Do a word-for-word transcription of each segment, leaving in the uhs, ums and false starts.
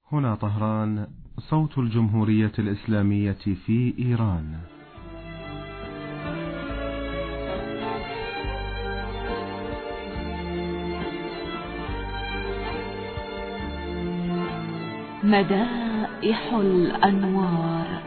هنا طهران، صوت الجمهورية الإسلامية في إيران. مدائح الأنوار.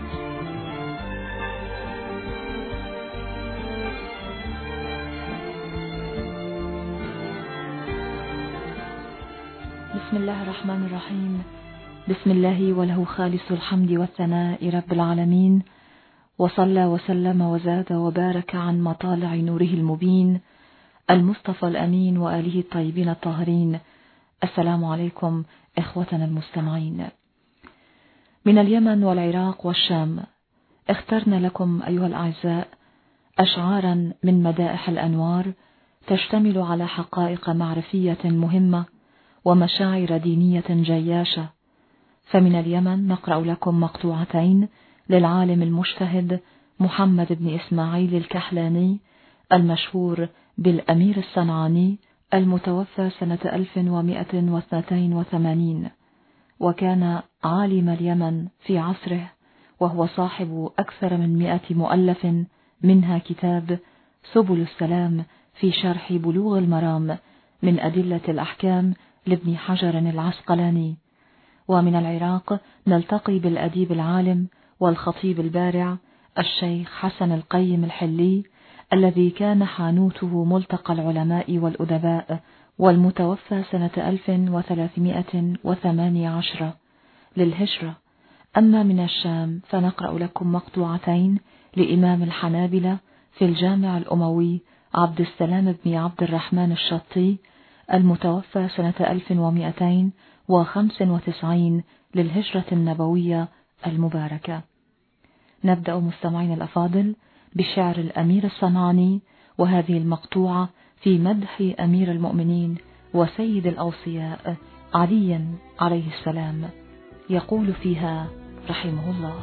بسم الله الرحمن الرحيم. بسم الله وله خالص الحمد والثناء رب العالمين، وصلى وسلم وزاد وبارك عن مطالع نوره المبين المصطفى الأمين وآله الطيبين الطاهرين. السلام عليكم إخوتنا المستمعين. من اليمن والعراق والشام اخترنا لكم أيها الأعزاء أشعارا من مدائح الأنوار تشتمل على حقائق معرفية مهمة ومشاعر دينية جياشة. فمن اليمن نقرأ لكم مقطوعتين للعالم المجتهد محمد بن إسماعيل الكحلاني المشهور بالأمير الصنعاني المتوفى سنة ألف ومئة واثنتين وثمانين، وكان عالم اليمن في عصره، وهو صاحب أكثر من مئة مؤلف، منها كتاب سبل السلام في شرح بلوغ المرام من أدلة الأحكام لابن حجر العسقلاني. ومن العراق نلتقي بالأديب العالم والخطيب البارع الشيخ حسن القيم الحلي، الذي كان حانوته ملتقى العلماء والأدباء، والمتوفى سنة ألف وثلاثمئة وثمانية عشر للهجرة. أما من الشام فنقرأ لكم مقطوعتين لإمام الحنابلة في الجامع الأموي عبد السلام بن عبد الرحمن الشطي المتوفى سنة ألف ومئتين وخمس وتسعين للهجرة النبوية المباركة. نبدأ مستمعين الأفاضل بشعر الأمير الصنعاني، وهذه المقطوعة في مدح أمير المؤمنين وسيد الأوصياء علي عليه السلام. يقول فيها رحمه الله: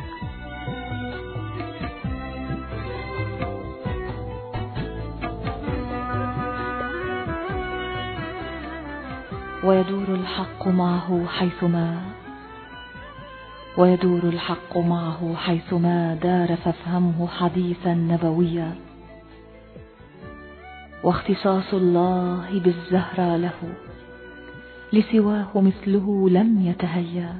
ويدور الحق معه حيثما ويدور الحق معه حيثما دار، فافهمه حديثا نبويا، واختصاص الله بالزهرى له لسواه مثله لم يتهيا،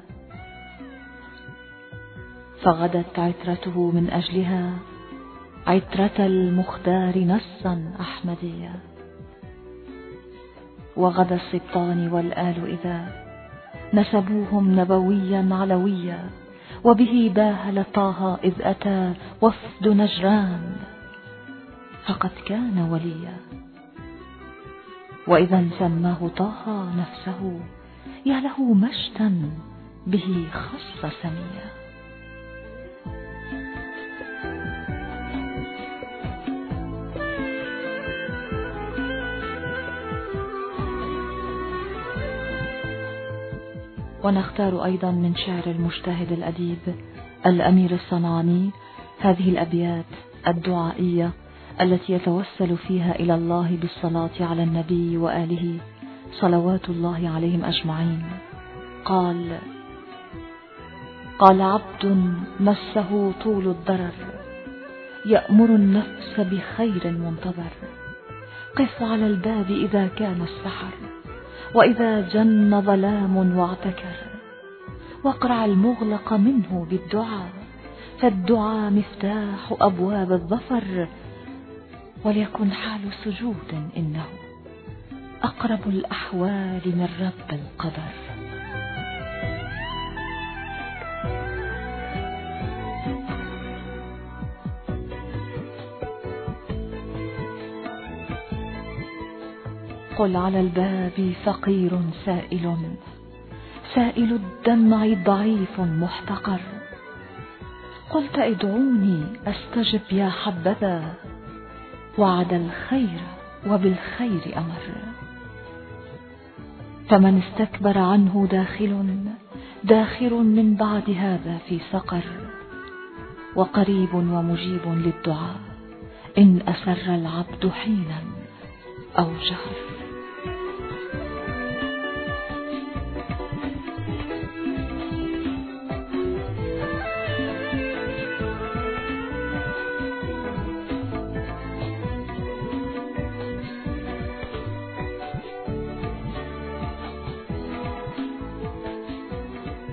فغدت عترته من أجلها عترة المختار نصا أحمديا، وغدا السبطان والآل إذا نسبوهم نبويا علويا، وبه باهل طه إذ أتى وفد نجران فقد كان وليا، وإذا سماه طه نفسه يا له مجدا به خص سميا. ونختار أيضا من شعر المجتهد الأديب الأمير الصنعاني هذه الأبيات الدعائية التي يتوسل فيها إلى الله بالصلاة على النبي وآله صلوات الله عليهم أجمعين. قال: قال عبد مسه طول الضرر يأمر النفس بخير منتظر، قف على الباب إذا كان السحر، وإذا جن ظلام واعتكر، واقرع المغلق منه بالدعاء، فالدعاء مفتاح أبواب الظفر، وليكن حال سجود إنه أقرب الأحوال من رب القدر. قل على الباب فقير سائل، سائل الدمع ضعيف محتقر، قلت ادعوني أستجب يا حبذا، وعد الخير وبالخير أمر، فمن استكبر عنه داخل داخر من بعد هذا في سقر، وقريب ومجيب للدعاء إن أسر العبد حينا أو جهر.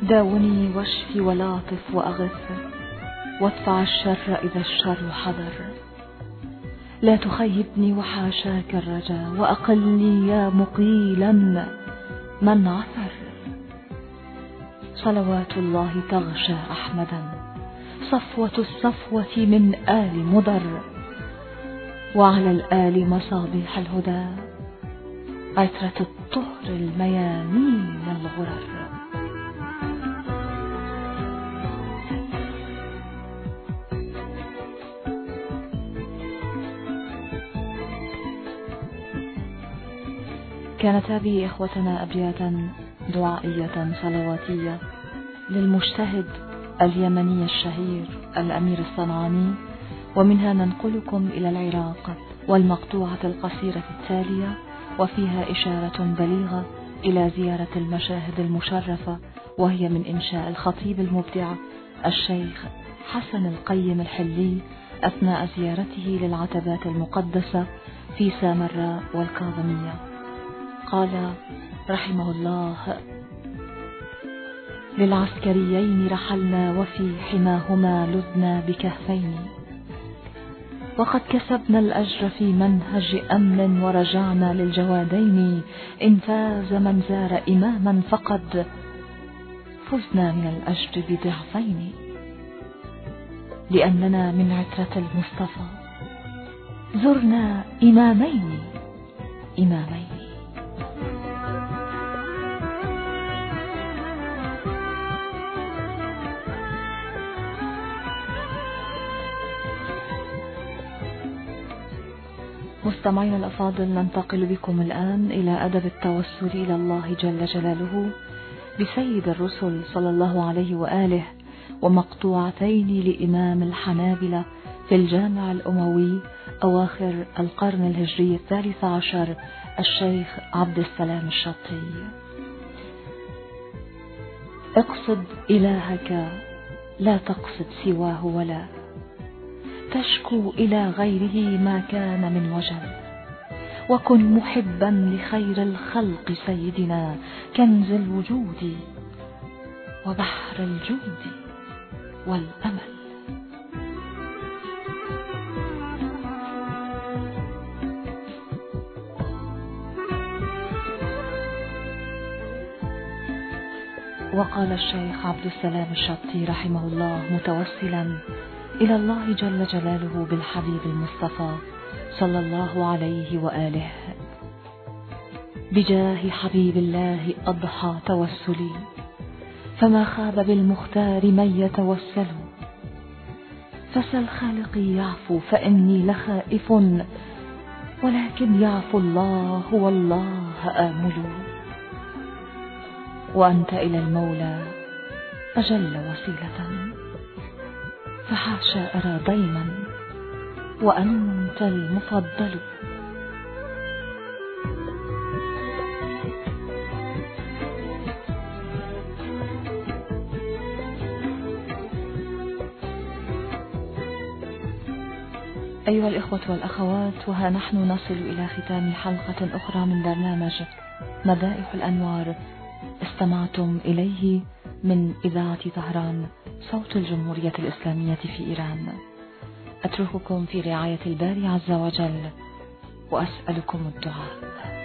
داوني واشفي ولاطف وأغث، وادفع الشر إذا الشر حضر. لا تخيبني وحاشاك الرجا، وأقلني يا مقيلا من عثر. صلوات الله تغشى أحمدا، صفوة الصفوة من آل مضر، وعلى الآل مصابيح الهدى، عترة الطهر الميامين الغرر. كانت هذه إخوتنا أبياتا دعائية صلواتية للمجتهد اليمني الشهير الأمير الصنعاني، ومنها ننقلكم إلى العراق والمقطوعة القصيرة التالية، وفيها إشارة بليغة إلى زيارة المشاهد المشرفة، وهي من إنشاء الخطيب المبدع الشيخ حسن القيم الحلي أثناء زيارته للعتبات المقدسة في سامراء والكاظمية. قال رحمه الله: للعسكريين رحلنا وفي حماهما لذنا بكهفين، وقد كسبنا الأجر في منهج أمن ورجعنا للجوادين. إن فاز من زار إماما فقد فزنا من الأجر بضعفين، لأننا من عترة المصطفى زرنا إمامين إمامين. مستمعينا الأفاضل، ننتقل بكم الآن إلى أدب التوسل إلى الله جل جلاله بسيد الرسل صلى الله عليه وآله، ومقطوعتين لإمام الحنابلة في الجامع الأموي أواخر القرن الهجري الثالث عشر الشيخ عبد السلام الشطي. اقصد إلهك لا تقصد سواه، ولا تشكو إلى غيره ما كان من وجل، وكن محبا لخير الخلق سيدنا كنز الوجود وبحر الجود والأمل. وقال الشيخ عبد السلام الشطي رحمه الله متوسلا إلى الله جل جلاله بالحبيب المصطفى صلى الله عليه وآله: بجاه حبيب الله أضحى توسلي، فما خاب بالمختار من يتوسل. فسل خالقي يعفو فإني لخائف، ولكن يعفو الله والله آمل. وأنت إلى المولى أجل وسيلة، فحاشا أرى ضيما وأنت المفضل. أيها الإخوة والأخوات، وها نحن نصل إلى ختام حلقة أخرى من برنامج مدائح الأنوار استمعتم إليه من إذاعة طهران صوت الجمهورية الإسلامية في إيران. أترككم في رعاية الباري عز وجل، وأسألكم الدعاء.